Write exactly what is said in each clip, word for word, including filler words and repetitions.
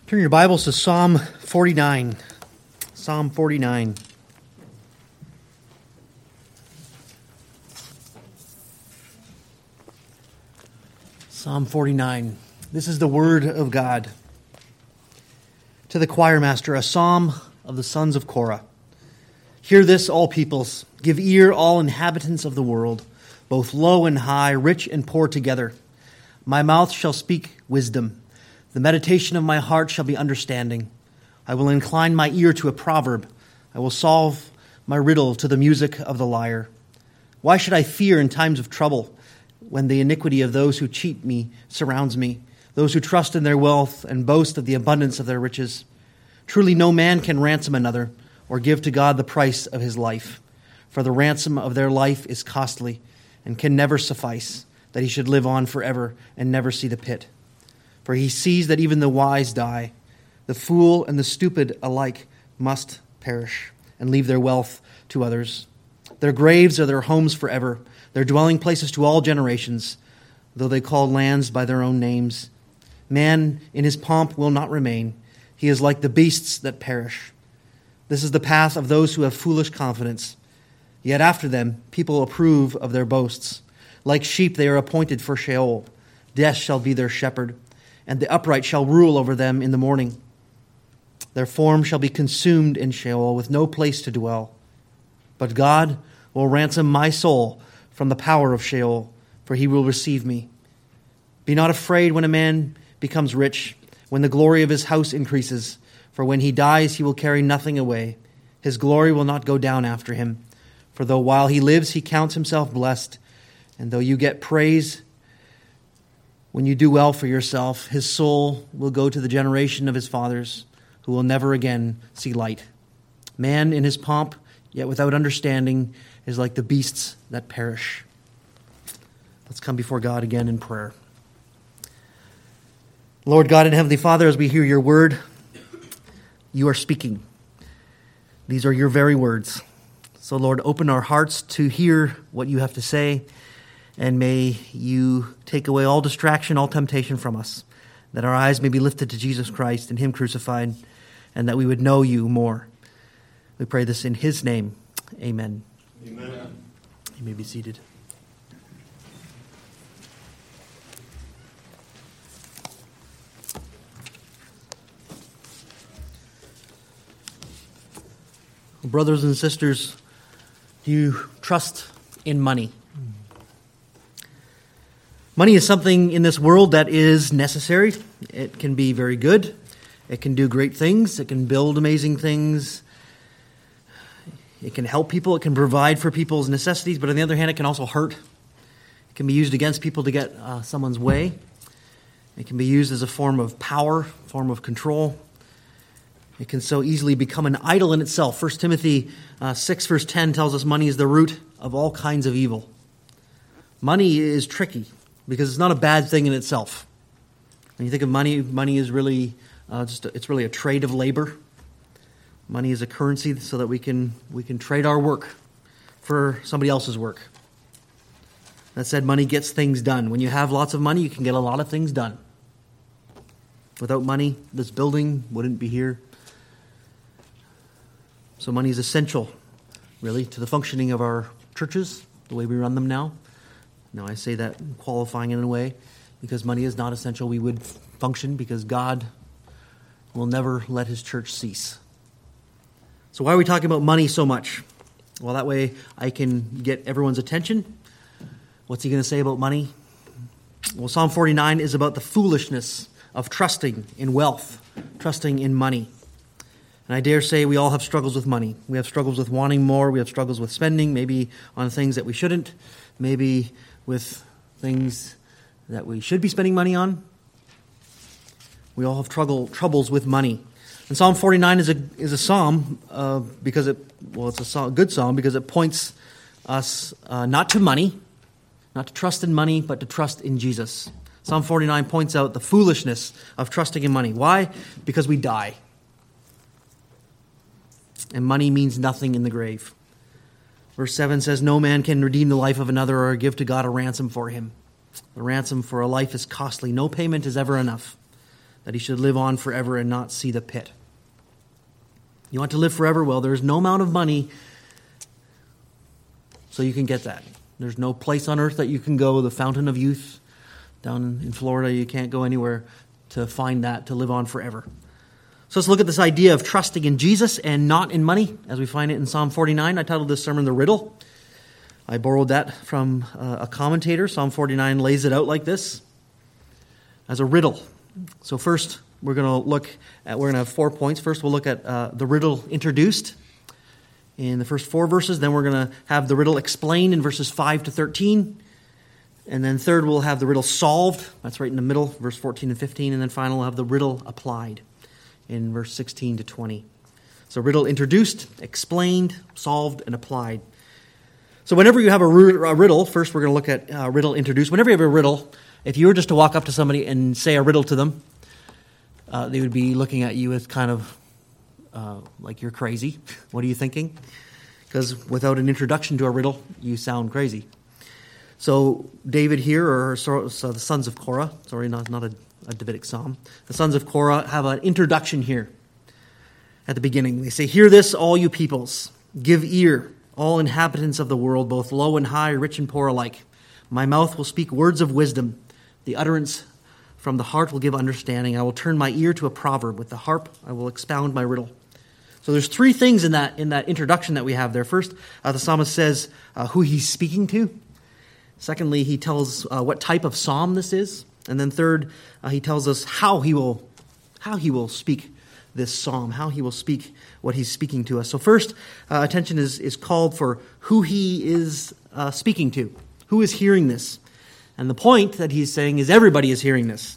Turn your Bibles to Psalm forty-nine. Psalm forty-nine. Psalm forty-nine. This is the word of God. To the choir master, a psalm of the sons of Korah. Hear this, all peoples. Give ear, all inhabitants of the world, both low and high, rich and poor together. My mouth shall speak wisdom. The meditation of my heart shall be understanding. I will incline my ear to a proverb. I will solve my riddle to the music of the lyre. Why should I fear in times of trouble, when the iniquity of those who cheat me surrounds me, those who trust in their wealth and boast of the abundance of their riches? Truly no man can ransom another, or give to God the price of his life. For the ransom of their life is costly, and can never suffice, that he should live on forever and never see the pit. For he sees that even the wise die. The fool and the stupid alike must perish and leave their wealth to others. Their graves are their homes forever, their dwelling places to all generations, though they call lands by their own names. Man in his pomp will not remain. He is like the beasts that perish. This is the path of those who have foolish confidence. Yet after them, people approve of their boasts. Like sheep, they are appointed for Sheol. Death shall be their shepherd, and the upright shall rule over them in the morning. Their form shall be consumed in Sheol, with no place to dwell. But God will ransom my soul from the power of Sheol, for he will receive me. Be not afraid when a man becomes rich, when the glory of his house increases, for when he dies he will carry nothing away. His glory will not go down after him. For though while he lives he counts himself blessed, and though you get praise when you do well for yourself, his soul will go to the generation of his fathers, who will never again see light. Man in his pomp, yet without understanding, is like the beasts that perish. Let's come before God again in prayer. Lord God and Heavenly Father, as we hear your word, you are speaking. These are your very words. So Lord, open our hearts to hear what you have to say, and may you take away all distraction, all temptation from us, that our eyes may be lifted to Jesus Christ and him crucified, and that we would know you more. We pray this in his name. Amen. Amen. You may be seated. Brothers and sisters, do you trust in money? Money is something in this world that is necessary. It can be very good. It can do great things. It can build amazing things. It can help people. It can provide for people's necessities. But on the other hand, it can also hurt. It can be used against people to get uh, someone's way. It can be used as a form of power, form of control. It can so easily become an idol in itself. First Timothy uh, six verse ten tells us money is the root of all kinds of evil. Money is tricky because it's not a bad thing in itself. When you think of money, money is really uh, just a, it's really a trade of labor. Money is a currency so that we can we can trade our work for somebody else's work. That said, money gets things done. When you have lots of money, you can get a lot of things done. Without money, this building wouldn't be here. So money is essential, really, to the functioning of our churches, the way we run them now. Now, I say that qualifying in a way, because money is not essential. We would function because God will never let his church cease. So why are we talking about money so much? Well, that way I can get everyone's attention. What's he going to say about money? Well, Psalm forty-nine is about the foolishness of trusting in wealth, trusting in money. And I dare say we all have struggles with money. We have struggles with wanting more. We have struggles with spending, maybe on things that we shouldn't, maybe with things that we should be spending money on. We all have trouble, troubles with money. And Psalm forty-nine is a is a psalm uh, because it well, it's a psalm, good psalm because it points us uh, not to money, not to trust in money, but to trust in Jesus. Psalm forty-nine points out the foolishness of trusting in money. Why? Because we die. And money means nothing in the grave. Verse seven says, no man can redeem the life of another or give to God a ransom for him. The ransom for a life is costly. No payment is ever enough. that he should live on forever and not see the pit. You want to live forever? Well, there's no amount of money so you can get that. There's no place on earth that you can go, the fountain of youth down in Florida, you can't go anywhere to find that, to live on forever. So let's look at this idea of trusting in Jesus and not in money, as we find it in Psalm forty-nine. I titled this sermon, The Riddle. I borrowed that from uh, a commentator. Psalm forty-nine lays it out like this, as a riddle. So first, we're going to look at, we're going to have four points. First, we'll look at uh, the riddle introduced in the first four verses. Then we're going to have the riddle explained in verses five to thirteen. And then third, we'll have the riddle solved. That's right in the middle, verse fourteen and fifteen. And then finally, we'll have the riddle applied in verse sixteen to twenty. So riddle introduced, explained, solved, and applied. So whenever you have a riddle, first we're going to look at uh, riddle introduced. Whenever you have a riddle, if you were just to walk up to somebody and say a riddle to them, uh, they would be looking at you with kind of uh, like you're crazy. What are you thinking? Because without an introduction to a riddle, you sound crazy. So David here, or so, so the sons of Korah, sorry, not, not a, a Davidic psalm. The sons of Korah have an introduction here at the beginning. They say, "Hear this, all you peoples. Give ear, all inhabitants of the world, both low and high, rich and poor alike. My mouth will speak words of wisdom. The utterance from the heart will give understanding. I will turn my ear to a proverb. With the harp, I will expound my riddle." So there's three things in that in that introduction that we have there. First, uh, the psalmist says uh, who he's speaking to. Secondly, he tells uh, what type of psalm this is. And then third, uh, he tells us how he will how he will speak this psalm, how he will speak what he's speaking to us. So first, uh, attention is, is called for who he is uh, speaking to. Who is hearing this? And the point that he's saying is everybody is hearing this.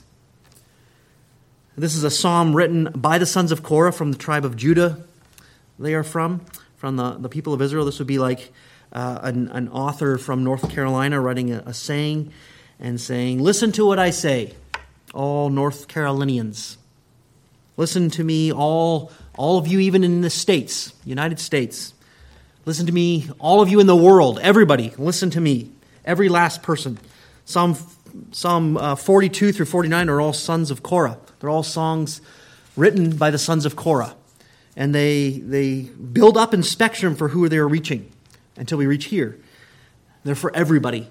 This is a psalm written by the sons of Korah from the tribe of Judah. They are from, from the, the people of Israel. This would be like uh, an, an author from North Carolina writing a, a saying and saying, "Listen to what I say, all North Carolinians. Listen to me, all, all of you even in the States, United States. Listen to me, all of you in the world, everybody, listen to me, every last person." Psalm, Psalm uh, forty-two through forty-nine are all sons of Korah. They're all songs written by the sons of Korah. And they they build up in spectrum for who they're reaching until we reach here. They're for everybody.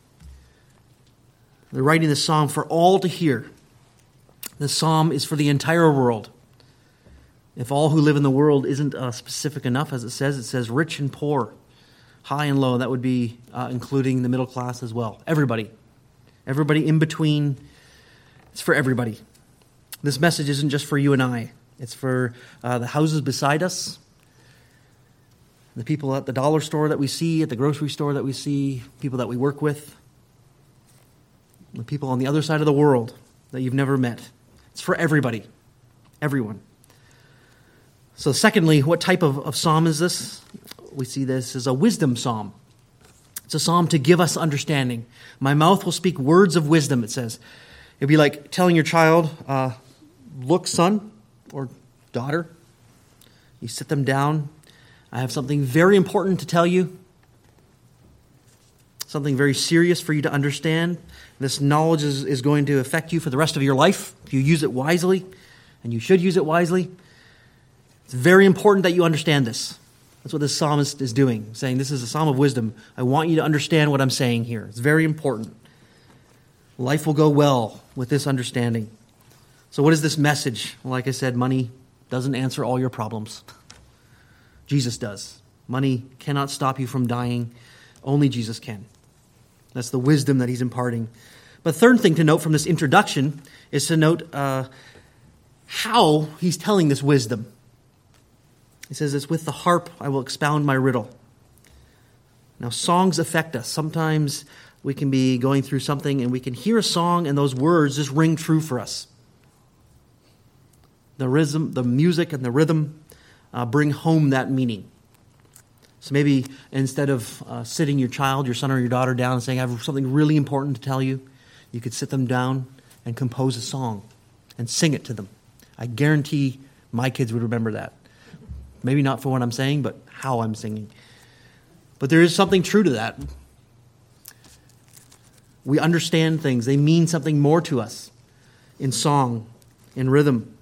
They're writing this psalm for all to hear. This psalm is for the entire world. If all who live in the world isn't uh, specific enough, as it says, it says rich and poor, high and low. That would be uh, including the middle class as well. Everybody. Everybody in between. It's for everybody. This message isn't just for you and I. It's for uh, the houses beside us, the people at the dollar store that we see, at the grocery store that we see, people that we work with, the people on the other side of the world that you've never met. It's for everybody, everyone. So secondly, what type of, of psalm is this? We see this as a wisdom psalm. It's a psalm to give us understanding. My mouth will speak words of wisdom, it says. It'd be like telling your child, uh, look, son or daughter, you sit them down. I have something very important to tell you. Something very serious for you to understand. This knowledge is, is going to affect you for the rest of your life if you use it wisely, and you should use it wisely. It's very important that you understand this. That's what this psalmist is doing, saying this is a psalm of wisdom. I want you to understand what I'm saying here. It's very important. Life will go well with this understanding. So what is this message? Well, like I said, money doesn't answer all your problems. Jesus does. Money cannot stop you from dying. Only Jesus can. That's the wisdom that he's imparting. But third thing to note from this introduction is to note uh, how he's telling this wisdom. He says, "It's with the harp I will expound my riddle." Now, songs affect us. Sometimes we can be going through something and we can hear a song and those words just ring true for us. The rhythm, the music and the rhythm uh, bring home that meaning. So maybe instead of uh, sitting your child, your son or your daughter down and saying, "I have something really important to tell you," you could sit them down and compose a song and sing it to them. I guarantee my kids would remember that. Maybe not for what I'm saying, but how I'm singing. But there is something true to that. We understand things. They mean something more to us in song. in rhythm.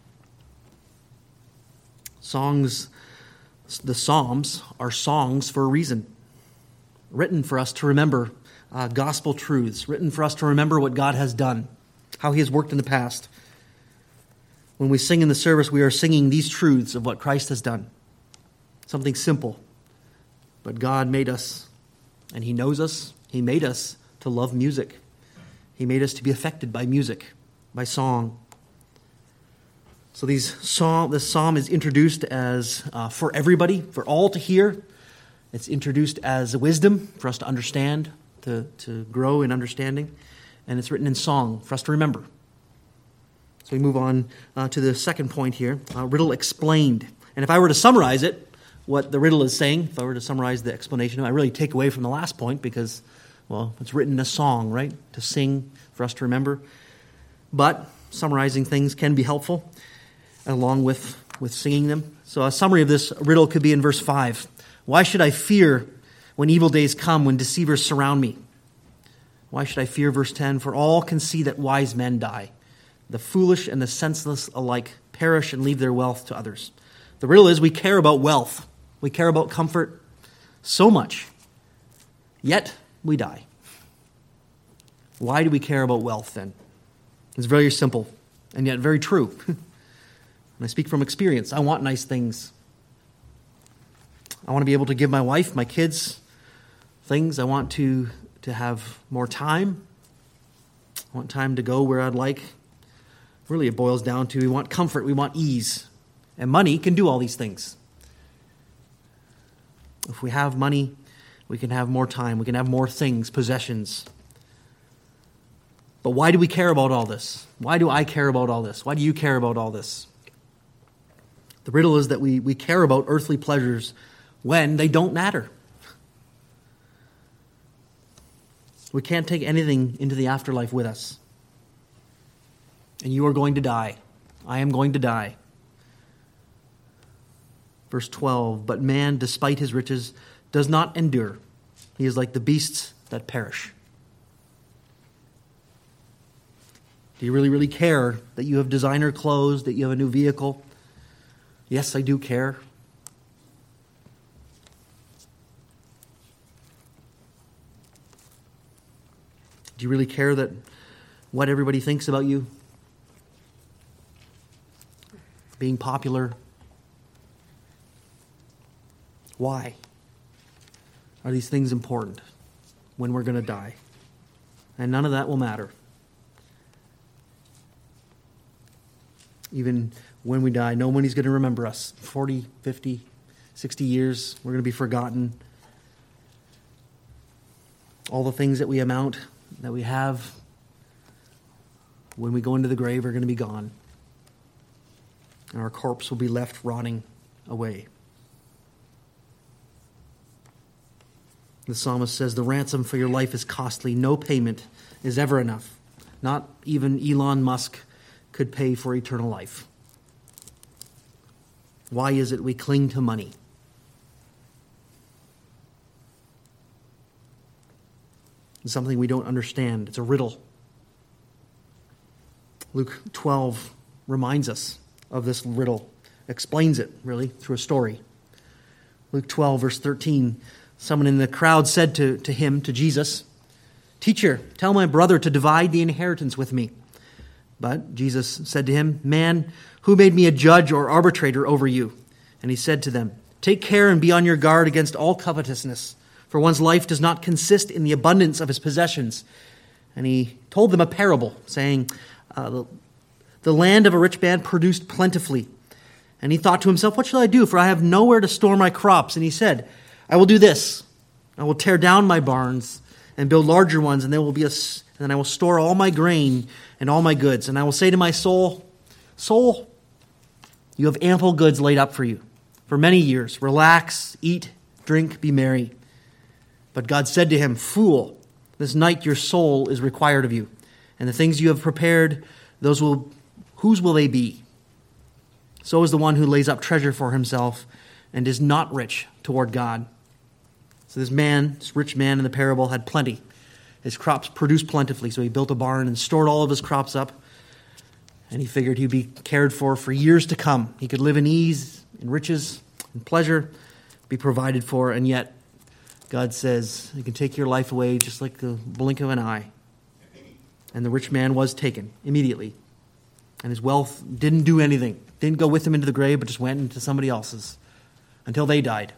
Songs, the Psalms are songs for a reason, written for us to remember uh, gospel truths, written for us to remember what God has done, how he has worked in the past. When we sing in the service, we are singing these truths of what Christ has done. Something simple, but God made us, and he knows us. He made us to love music. He made us to be affected by music, by song. So these psalm, this psalm is introduced as uh, for everybody, for all to hear. It's introduced as wisdom for us to understand, to, to grow in understanding. And it's written in song for us to remember. So we move on uh, to the second point here, uh, riddle explained. And if I were to summarize it, what the riddle is saying, if I were to summarize the explanation, I really take away from the last point because, well, it's written in a song, right? To sing, for us to remember. But summarizing things can be helpful, along with, with singing them. So a summary of this riddle could be in verse five. Why should I fear when evil days come, when deceivers surround me? Why should I fear, verse ten? For all can see that wise men die. The foolish and the senseless alike perish and leave their wealth to others. The riddle is we care about wealth. We care about comfort so much. Yet we die. Why do we care about wealth then? It's very simple and yet very true. And I speak from experience. I want nice things. I want to be able to give my wife, my kids, things. I want to, to have more time. I want time to go where I'd like. Really, it boils down to we want comfort, we want ease. And money can do all these things. If we have money, we can have more time. We can have more things, possessions. But why do we care about all this? Why do I care about all this? Why do you care about all this? The riddle is that we, we care about earthly pleasures when they don't matter. We can't take anything into the afterlife with us. And you are going to die. I am going to die. Verse twelve, but man, despite his riches, does not endure. He is like the beasts that perish. Do you really, really care that you have designer clothes, that you have a new vehicle? Yes, I do care. Do you really care that what everybody thinks about you? Being popular? Why are these things important when we're going to die? And none of that will matter. Even when we die, nobody's going to remember us. forty, fifty, sixty years, we're going to be forgotten. All the things that we amount, that we have, when we go into the grave are going to be gone. And our corpse will be left rotting away. The psalmist says, the ransom for your life is costly. No payment is ever enough. Not even Elon Musk could pay for eternal life. Why is it we cling to money? It's something we don't understand. It's a riddle. Luke twelve reminds us of this riddle, explains it, really, through a story. Luke twelve, verse thirteen, someone in the crowd said to, to him, to Jesus, "Teacher, tell my brother to divide the inheritance with me." But Jesus said to him, "Man, who made me a judge or arbitrator over you?" And he said to them, "Take care and be on your guard against all covetousness, for one's life does not consist in the abundance of his possessions." And he told them a parable, saying, uh, the, the land of a rich man produced plentifully. And he thought to himself, "What shall I do? For I have nowhere to store my crops." And he said, "I will do this. I will tear down my barns and build larger ones, and there will be a, and then I will store all my grain and all my goods. And I will say to my soul, soul, you have ample goods laid up for you for many years. Relax, eat, drink, be merry." But God said to him, "Fool, this night your soul is required of you. And the things you have prepared, those will, whose will they be? So is the one who lays up treasure for himself and is not rich toward God." So this man, this rich man in the parable, had plenty. His crops produced plentifully, so he built a barn and stored all of his crops up. And he figured he'd be cared for for years to come. He could live in ease, in riches, in pleasure, be provided for, and yet God says, "You can take your life away just like the blink of an eye." And the rich man was taken immediately. And his wealth didn't do anything. Didn't go with him into the grave, but just went into somebody else's until they died.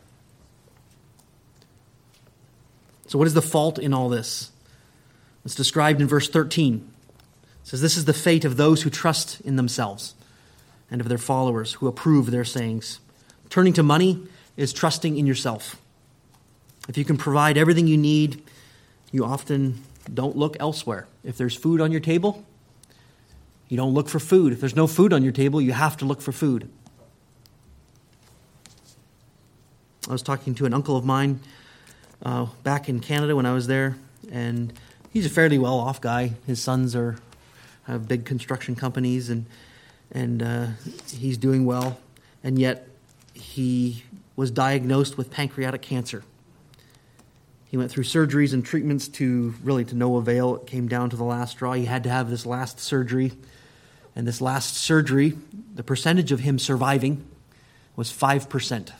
So what is the fault in all this? It's described in verse thirteen. It says, "This is the fate of those who trust in themselves and of their followers who approve their sayings." Turning to money is trusting in yourself. If you can provide everything you need, you often don't look elsewhere. If there's food on your table, you don't look for food. If there's no food on your table, you have to look for food. I was talking to an uncle of mine uh, back in Canada when I was there, and he's a fairly well-off guy. His sons are have big construction companies, and and uh, he's doing well. And yet, he was diagnosed with pancreatic cancer. He went through surgeries and treatments to really to no avail. It came down to the last straw. He had to have this last surgery. And this last surgery, the percentage of him surviving was five percent.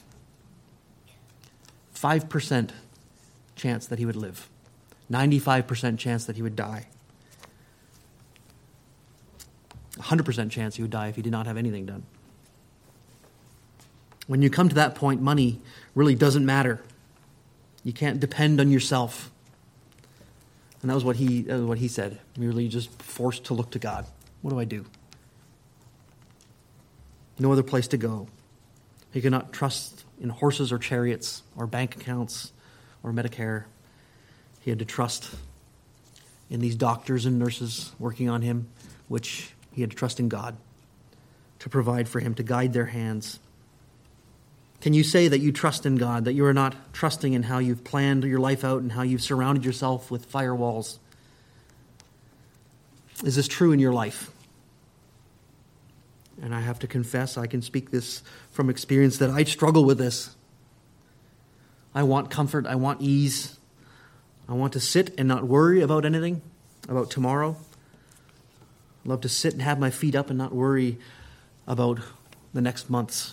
five percent chance that he would live. ninety-five percent chance that he would die. one hundred percent chance he would die if he did not have anything done. When you come to that point, money really doesn't matter. You can't depend on yourself. And that was what he that was what he said. Merely just forced to look to God. What do I do? No other place to go. He could not trust in horses or chariots or bank accounts or Medicare. He had to trust in these doctors and nurses working on him, which he had to trust in God to provide for him, to guide their hands. Can you say that you trust in God, that you are not trusting in how you've planned your life out and how you've surrounded yourself with firewalls? Is this true in your life? And I have to confess, I can speak this from experience, that I struggle with this. I want comfort, I want ease. I want to sit and not worry about anything, about tomorrow. I love to sit and have my feet up and not worry about the next months.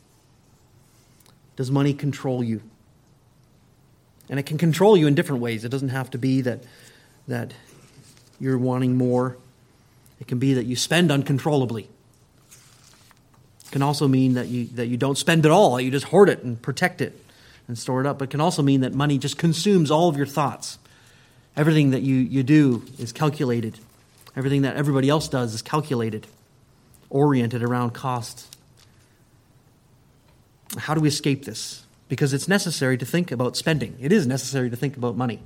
Does money control you? And it can control you in different ways. It doesn't have to be that, that you're wanting more. It can be that you spend uncontrollably. It can also mean that you that you don't spend at all, that you just hoard it and protect it and store it up. It can also mean that money just consumes all of your thoughts. Everything that you, you do is calculated. Everything that everybody else does is calculated, oriented around cost. How do we escape this? Because it's necessary to think about spending. It is necessary to think about money.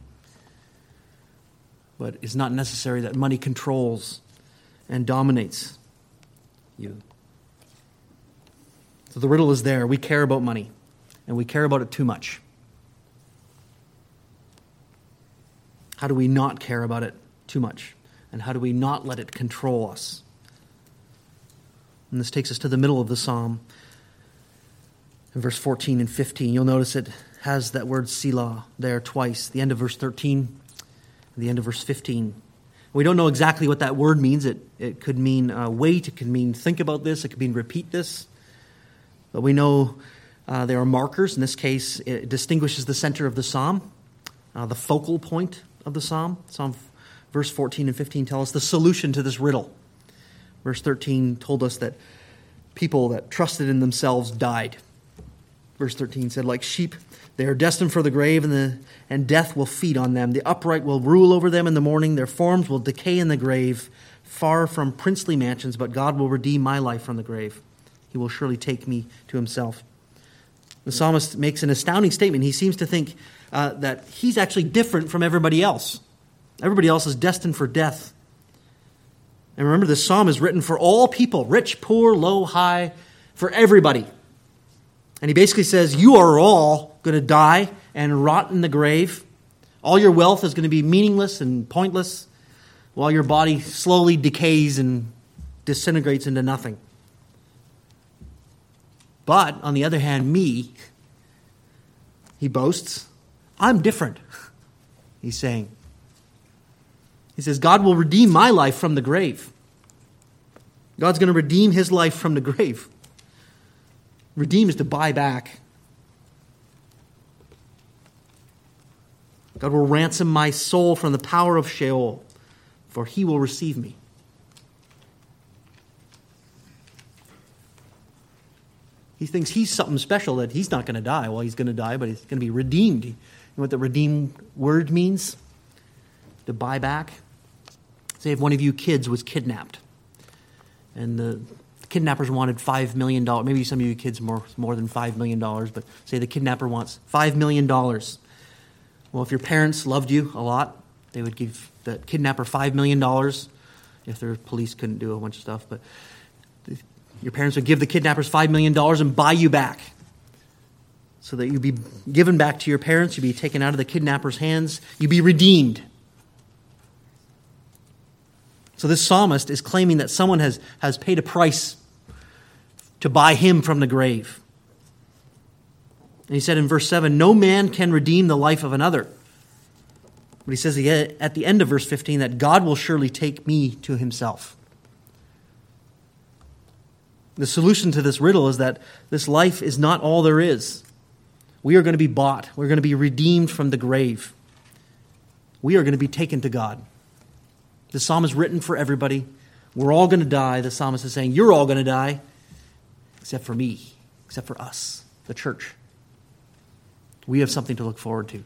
But it's not necessary that money controls and dominates you. So the riddle is there. We care about money, and we care about it too much. How do we not care about it too much? And how do we not let it control us? And this takes us to the middle of the psalm. In verse fourteen and fifteen, you'll notice it has that word Selah there twice. The end of verse thirteen and the end of verse fifteen. We don't know exactly what that word means. It, it could mean uh, wait. It could mean think about this. It could mean repeat this. But we know uh, there are markers. In this case, it distinguishes the center of the psalm, uh, the focal point of the psalm. Psalm verse fourteen and fifteen tell us the solution to this riddle. Verse thirteen told us that people that trusted in themselves died. Verse thirteen said, like sheep, they are destined for the grave, and the and death will feed on them. The upright will rule over them in the morning. Their forms will decay in the grave, far from princely mansions, but God will redeem my life from the grave. He will surely take me to himself. The psalmist makes an astounding statement. He seems to think uh, that he's actually different from everybody else. Everybody else is destined for death. And remember, this psalm is written for all people, rich, poor, low, high, for everybody. And he basically says, you are all going to die and rot in the grave. All your wealth is going to be meaningless and pointless, while your body slowly decays and disintegrates into nothing. But, on the other hand, me, he boasts, I'm different, he's saying. He says, God will redeem my life from the grave. God's going to redeem his life from the grave. Redeem is to buy back. God will ransom my soul from the power of Sheol, for he will receive me. He thinks he's something special, that he's not going to die. Well, he's going to die, but he's going to be redeemed. You know what the redeemed word means? To buy back. Say if one of you kids was kidnapped, and the kidnappers wanted five million dollars. Maybe some of you kids more, more than five million dollars, but say the kidnapper wants five million dollars. Well, if your parents loved you a lot, they would give the kidnapper five million dollars if their police couldn't do a bunch of stuff. But your parents would give the kidnappers five million dollars and buy you back so that you'd be given back to your parents. You'd be taken out of the kidnapper's hands. You'd be redeemed. So this psalmist is claiming that someone has, has paid a price to buy him from the grave. And he said in verse seven, no man can redeem the life of another. But he says at the end of verse fifteen that God will surely take me to himself. The solution to this riddle is that this life is not all there is. We are going to be bought. We're going to be redeemed from the grave. We are going to be taken to God. The psalm is written for everybody. We're all going to die. The psalmist is saying, you're all going to die, except for me, except for us, the church. We have something to look forward to.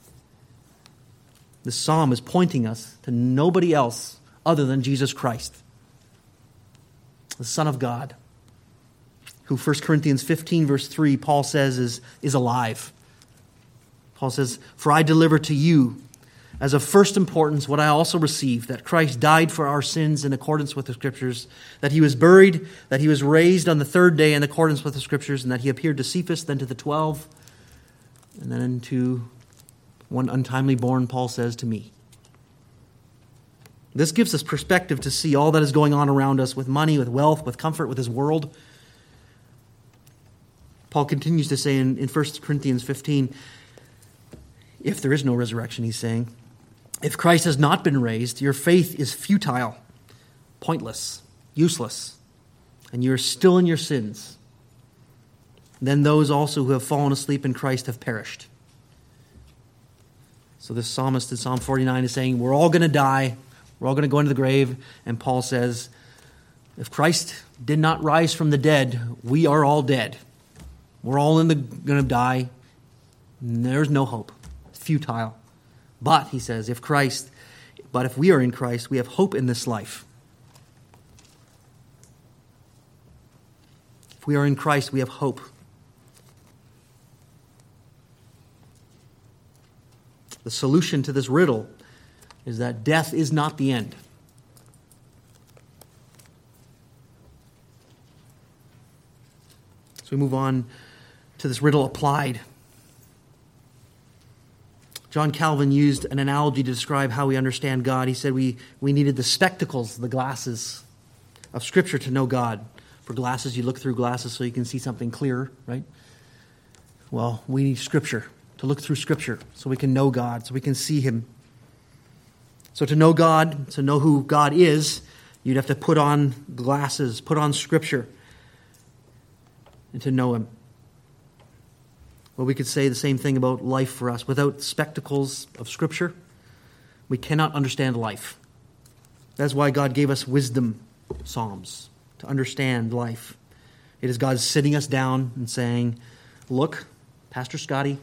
This psalm is pointing us to nobody else other than Jesus Christ, the Son of God, who First Corinthians fifteen, verse three, Paul says is, is alive. Paul says, for I deliver to you as of first importance what I also received, that Christ died for our sins in accordance with the Scriptures, that he was buried, that he was raised on the third day in accordance with the Scriptures, and that he appeared to Cephas, then to the twelve, and then to one untimely born, Paul says, to me. This gives us perspective to see all that is going on around us with money, with wealth, with comfort, with this world. Paul continues to say in, in First Corinthians fifteen, if there is no resurrection, he's saying, if Christ has not been raised, your faith is futile, pointless, useless, and you're still in your sins. Then those also who have fallen asleep in Christ have perished. So this psalmist in Psalm forty-nine is saying, we're all going to die. We're all going to go into the grave. And Paul says, if Christ did not rise from the dead, we are all dead. We're all in the going to die. There's no hope. It's futile. But, he says, if Christ, but if we are in Christ, we have hope in this life. If we are in Christ, we have hope. The solution to this riddle is that death is not the end. So we move on to this riddle applied. John Calvin used an analogy to describe how we understand God. He said we, we needed the spectacles, the glasses of Scripture to know God. For glasses, you look through glasses so you can see something clearer, right? Well, we need Scripture, to look through Scripture so we can know God, so we can see Him. So to know God, to know who God is, you'd have to put on glasses, put on Scripture, and to know Him. Well, we could say the same thing about life for us. Without spectacles of Scripture, we cannot understand life. That's why God gave us wisdom psalms, to understand life. It is God sitting us down and saying, look, Pastor Scotty,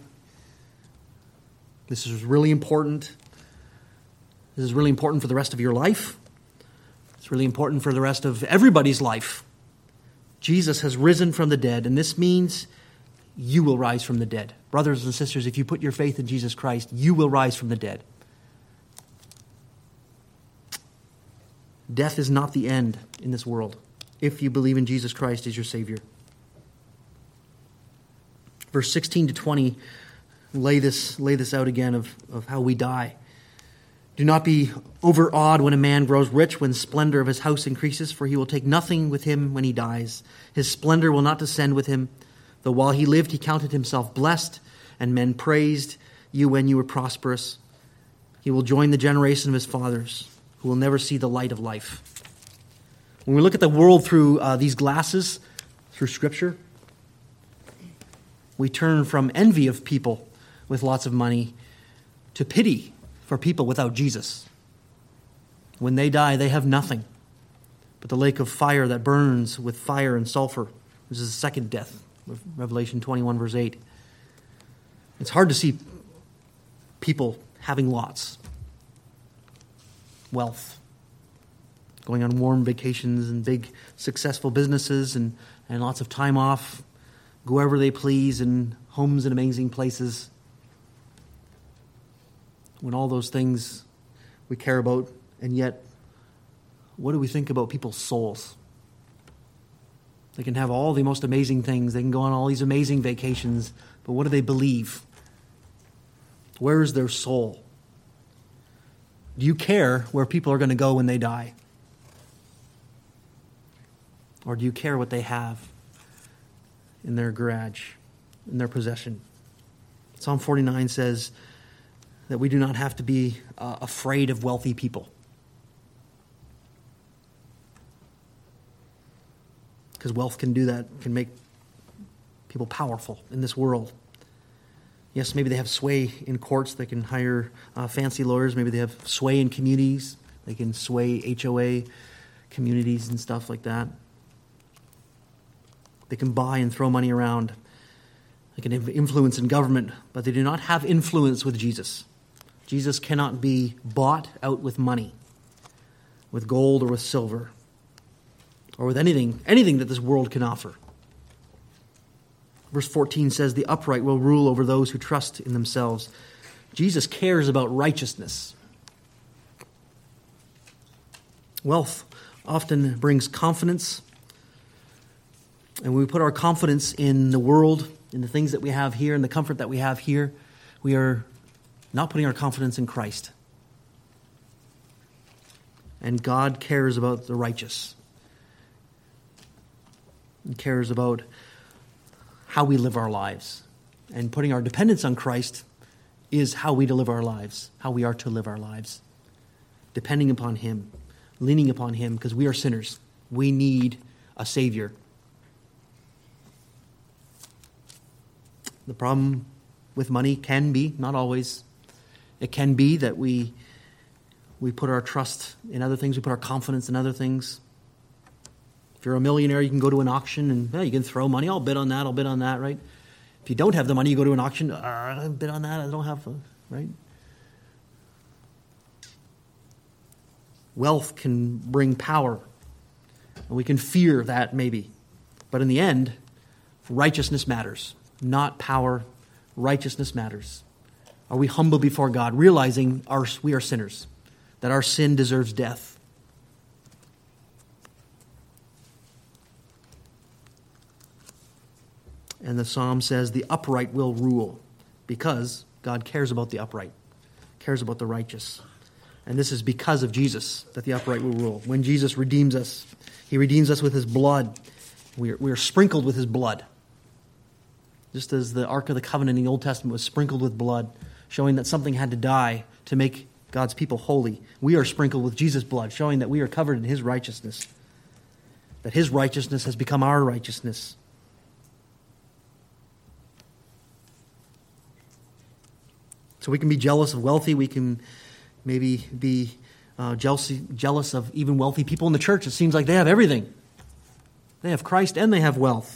this is really important. This is really important for the rest of your life. It's really important for the rest of everybody's life. Jesus has risen from the dead, and this means you will rise from the dead. Brothers and sisters, if you put your faith in Jesus Christ, you will rise from the dead. Death is not the end in this world if you believe in Jesus Christ as your Savior. Verse sixteen to twenty lay this, lay this out again of, of how we die. Do not be overawed when a man grows rich, when splendor of his house increases, for he will take nothing with him when he dies. His splendor will not descend with him. Though while he lived, he counted himself blessed, and men praised you when you were prosperous. He will join the generation of his fathers, who will never see the light of life. When we look at the world through uh, these glasses, through Scripture, we turn from envy of people with lots of money to pity for people without Jesus. When they die, they have nothing but the lake of fire that burns with fire and sulfur. This is the second death, Revelation twenty-one, verse eight. It's hard to see people having lots. Wealth. Going on warm vacations and big successful businesses and, and lots of time off. Go wherever they please and homes in amazing places. When all those things we care about, and yet, what do we think about people's souls? They can have all the most amazing things. They can go on all these amazing vacations, but what do they believe? Where is their soul? Do you care where people are going to go when they die? Or do you care what they have in their garage, in their possession? Psalm forty-nine says that we do not have to be uh, afraid of wealthy people. Because wealth can do that, can make people powerful in this world. Yes, maybe they have sway in courts. They can hire uh, fancy lawyers. Maybe they have sway in communities. They can sway H O A communities and stuff like that. They can buy and throw money around. They can have influence in government, but they do not have influence with Jesus. Jesus cannot be bought out with money, with gold or with silver, or with anything, anything that this world can offer. Verse fourteen says, the upright will rule over those who trust in themselves. Jesus cares about righteousness. Wealth often brings confidence. And when we put our confidence in the world, in the things that we have here, and the comfort that we have here, we are not putting our confidence in Christ. And God cares about the righteous. He cares about how we live our lives. And putting our dependence on Christ is how we live our lives, how we are to live our lives. Depending upon Him, leaning upon Him, because we are sinners. We need a Savior. The problem with money can be, not always, it can be that we we put our trust in other things, we put our confidence in other things. If you're a millionaire, you can go to an auction and well, you can throw money. I'll bid on that, I'll bid on that, right? If you don't have the money, you go to an auction, uh, I'll bid on that, I don't have, right? Wealth can bring power, and we can fear that maybe. But in the end, righteousness matters. Not power, righteousness matters. Are we humble before God, realizing our, we are sinners, that our sin deserves death? And the psalm says the upright will rule, because God cares about the upright, cares about the righteous. And this is because of Jesus that the upright will rule. When Jesus redeems us, He redeems us with His blood. We are, we are sprinkled with His blood. Just as the Ark of the Covenant in the Old Testament was sprinkled with blood, showing that something had to die to make God's people holy. We are sprinkled with Jesus' blood, showing that we are covered in His righteousness, that His righteousness has become our righteousness. So we can be jealous of wealthy. We can maybe be uh, jealousy, jealous of even wealthy people in the church. It seems like they have everything. They have Christ and they have wealth.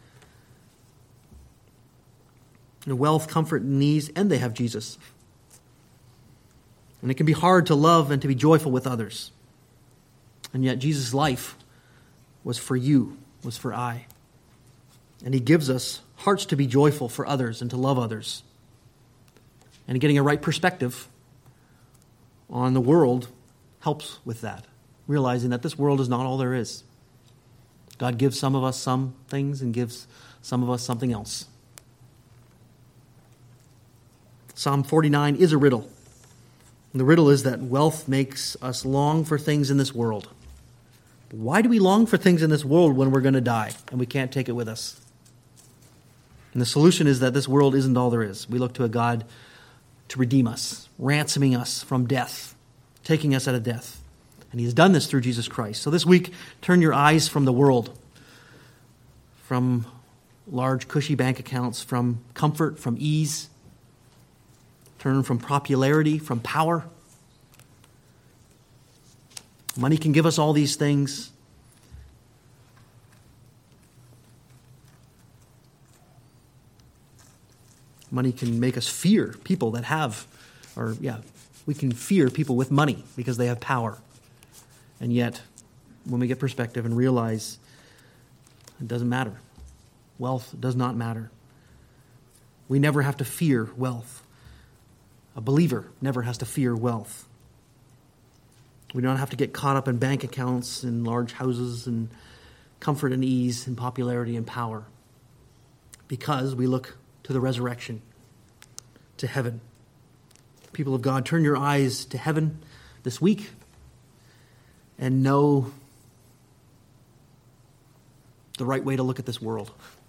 And wealth, comfort, and needs, and they have Jesus. And it can be hard to love and to be joyful with others. And yet Jesus' life was for you, was for I. And He gives us hearts to be joyful for others and to love others. And getting a right perspective on the world helps with that. Realizing that this world is not all there is. God gives some of us some things and gives some of us something else. Psalm forty-nine is a riddle. And the riddle is that wealth makes us long for things in this world. But why do we long for things in this world when we're going to die and we can't take it with us? And the solution is that this world isn't all there is. We look to a God to redeem us, ransoming us from death, taking us out of death. And he has done this through Jesus Christ. So this week, turn your eyes from the world, from large, cushy bank accounts, from comfort, from ease. Turn from popularity, from power. Money can give us all these things. Money can make us fear people that have, or yeah, we can fear people with money because they have power. And yet, when we get perspective and realize it doesn't matter, wealth does not matter. We never have to fear wealth. A believer never has to fear wealth. We don't have to get caught up in bank accounts and large houses and comfort and ease and popularity and power, because we look to the resurrection, to heaven. People of God, turn your eyes to heaven this week and know the right way to look at this world.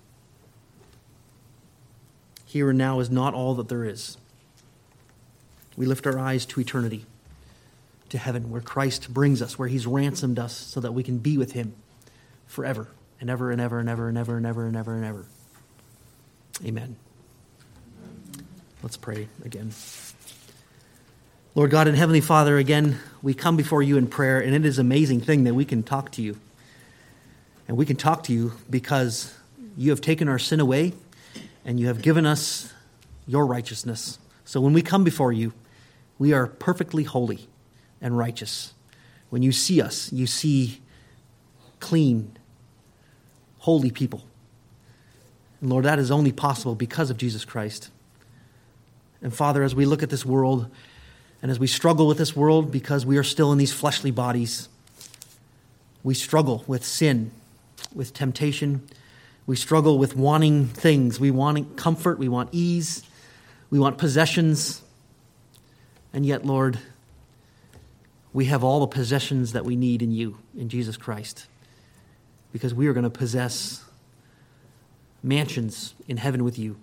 Here and now is not all that there is. We lift our eyes to eternity, to heaven, where Christ brings us, where he's ransomed us so that we can be with him forever and ever and ever and ever and ever and ever and ever and ever. Amen. Let's pray again. Lord God and Heavenly Father, again, we come before you in prayer, and it is an amazing thing that we can talk to you. And we can talk to you because you have taken our sin away and you have given us your righteousness. So when we come before you, we are perfectly holy and righteous. When you see us, you see clean, holy people. And Lord, that is only possible because of Jesus Christ. And Father, as we look at this world, and as we struggle with this world because we are still in these fleshly bodies, we struggle with sin, with temptation. We struggle with wanting things. We want comfort. We want ease. We want possessions. And yet, Lord, we have all the possessions that we need in you, in Jesus Christ, because we are going to possess mansions in heaven with you.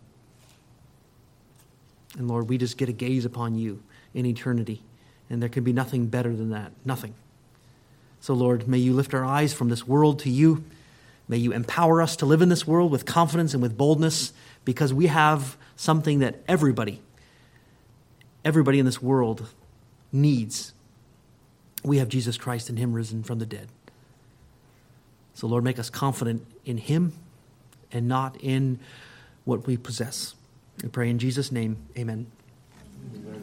And Lord, we just get a gaze upon you in eternity, and there can be nothing better than that, nothing. So Lord, may you lift our eyes from this world to you. May you empower us to live in this world with confidence and with boldness, because we have something that everybody, everybody in this world needs. We have Jesus Christ and him risen from the dead. So Lord, make us confident in him and not in what we possess. We pray in Jesus' name, amen. Amen.